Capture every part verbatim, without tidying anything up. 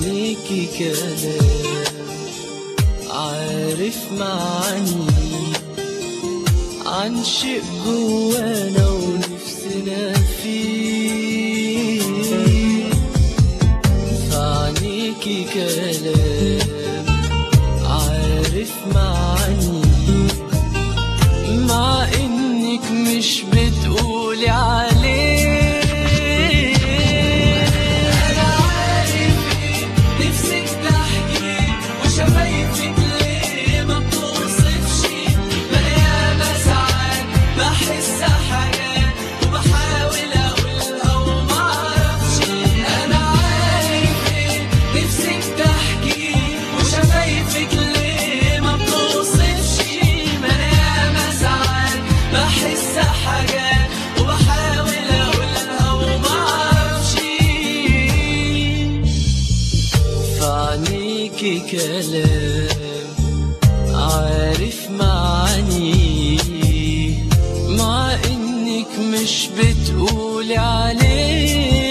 عينيكي كلام عارف معاني عن شيء جوانا ونفسنا فيه. في عينيكي كلام عارف معاني مع انك مش بتقولي عليه. انا عارف ايه نفسك تحكي وشفايفك ليه ما بتوصفش. ما ياما ساعات بحس حاجات وبحاول اقولها ومعرفش. انا عارف ايه نفسك تحكي وشفايفك ليه ما بتوصفش. ما ياما ساعات بحس حاجات وبحاول اقولها ومعرفش. في عينيكي كلام عارف معاني مع انك مش بتقولي عليه.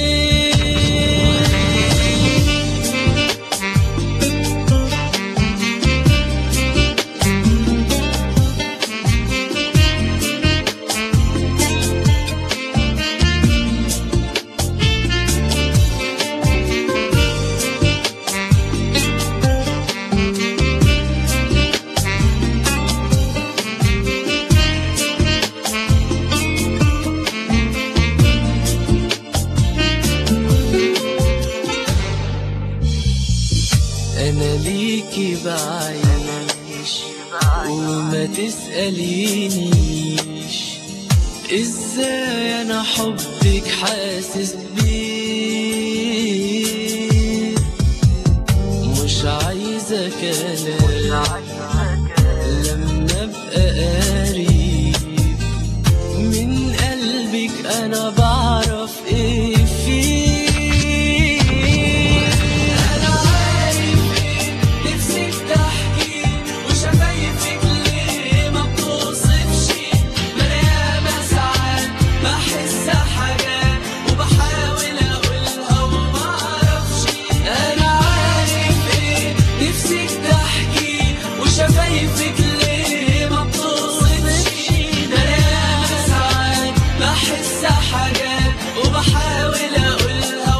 أنا ليكي بعيش وما تسألينيش إزاي أنا حبك حاسس بيه. مش عايزة كلام لما أبقى قريب من قلبك أنا بعرف إيه فيه. شفايفك ليه ما بتوصفش. ده ياما ساعات بحس حاجات وبحاول اقولها